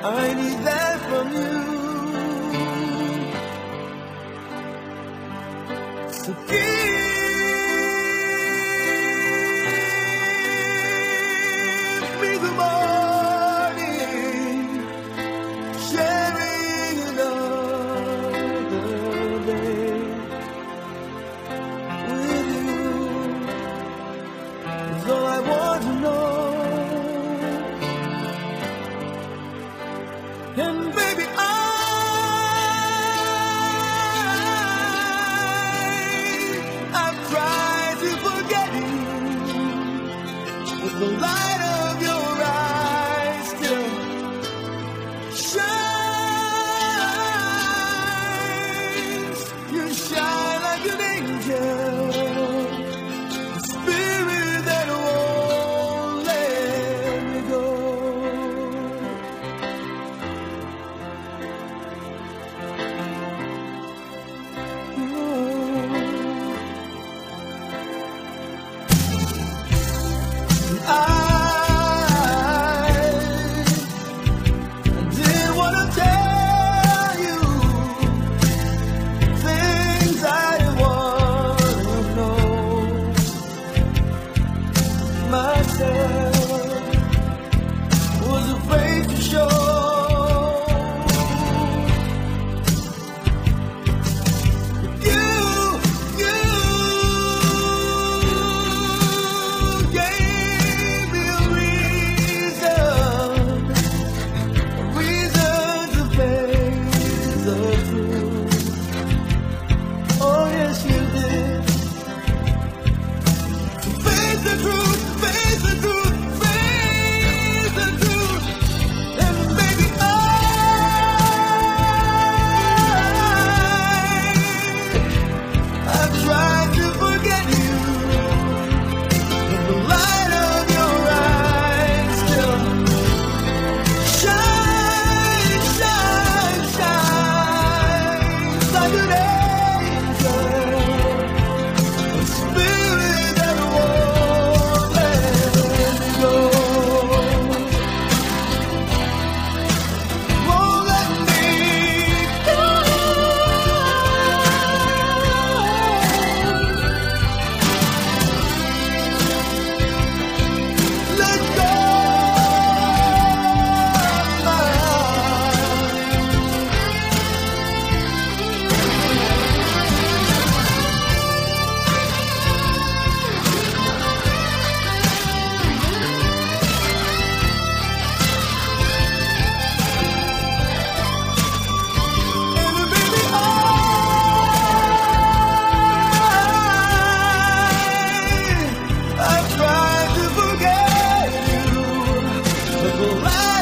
I need that from you. So give me the morning, sharing another day with you is all I want to know. And baby, I've tried to forget you, but the light of your eyes still shines. You shine like an angel, the spirit that won't let me go. I didn't want to tell you things I want to know myself, was afraid to show. Light